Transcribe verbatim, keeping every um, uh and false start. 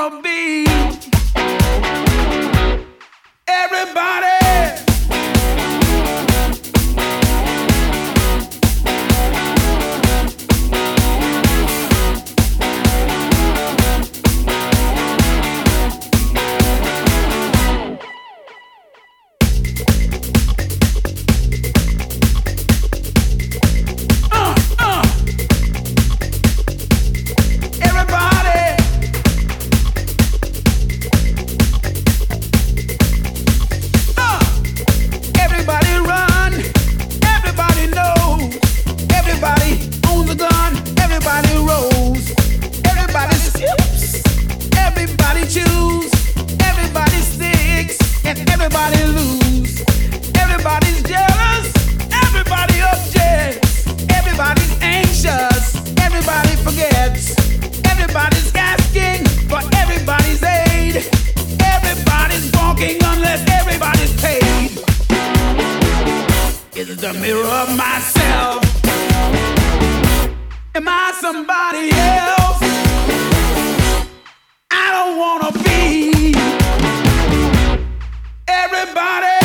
wanna be. Everybody. Everybody lose. Everybody's jealous. Everybody objects. Everybody's anxious. Everybody forgets. Everybody's asking for everybody's aid. Everybody's walking unless everybody's paid. It's the mirror of myself. Am I somebody else? I don't wanna be. Everybody.